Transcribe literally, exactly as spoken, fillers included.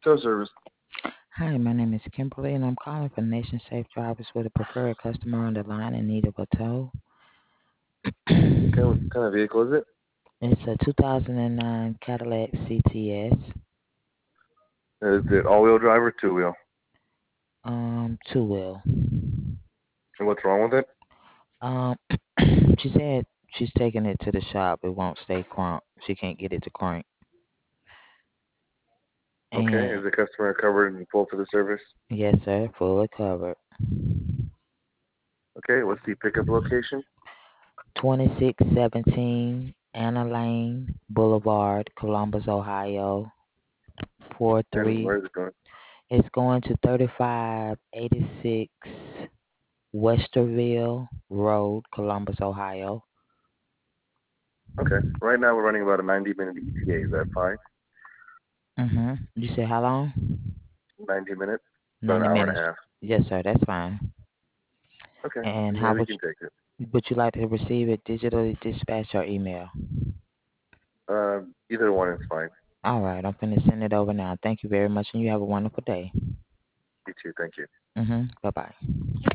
Tow service. Hi, my name is Kimberly, and I'm calling for Nation Safe Drivers with a preferred customer on the line in need of a tow. Okay, what kind of vehicle is it? It's a two thousand nine Cadillac C T S, Is it all-wheel drive or two-wheel? um, two wheel. And what's wrong with it? Um, she said she's taking it to the shop. It won't stay crank. She can't get it to crank. Okay, And is the customer covered in full for the service? yes, sir, fully covered. Okay, what's the pickup location? twenty-six seventeen Anna Lane Boulevard, Columbus, Ohio. Four And three. where is it going? It's going to thirty-five eighty-six Westerville Road, Columbus, Ohio. Okay, right now we're running about a ninety-minute E T A. Is that fine? Mhm. You said how long? ninety minutes? About an Ninety hour and a minutes. half. Yes, sir. That's fine. Okay, And yeah, how we would can take it. you, would you like to receive it digitally, dispatch, or email? Uh, either one is fine. All right. I'm finna send it over now. Thank you very much, and you have a wonderful day. You too, thank you. Mhm. Bye bye.